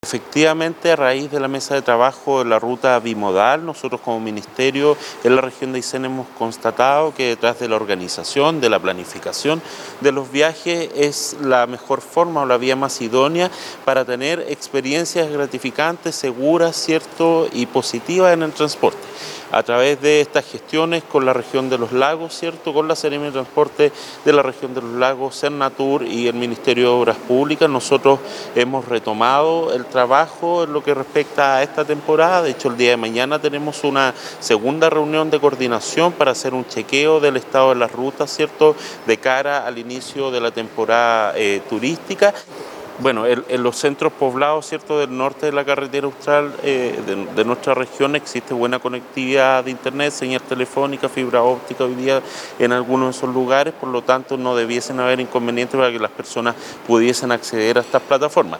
Efectivamente, a raíz de la mesa de trabajo de la ruta bimodal, nosotros como ministerio en la región de Aysén hemos constatado que detrás de la organización, de la planificación de los viajes es la mejor forma o la vía más idónea para tener experiencias gratificantes, seguras, ¿cierto? Y positivas en el transporte. A través de estas gestiones con la región de los lagos, ¿cierto? Con la Seremi de Transporte de la región de los lagos, Cernatur y el Ministerio de Obras Públicas, nosotros hemos retomado el trabajo en lo que respecta a esta temporada. De hecho, el día de mañana tenemos una segunda reunión de coordinación para hacer un chequeo del estado de las rutas, ¿cierto? De cara al inicio de la temporada turística. Bueno, en los centros poblados, ¿cierto?, del norte de la carretera austral de nuestra región existe buena conectividad de internet, señal telefónica, fibra óptica hoy día en algunos de esos lugares, por lo tanto no debiesen haber inconvenientes para que las personas pudiesen acceder a estas plataformas.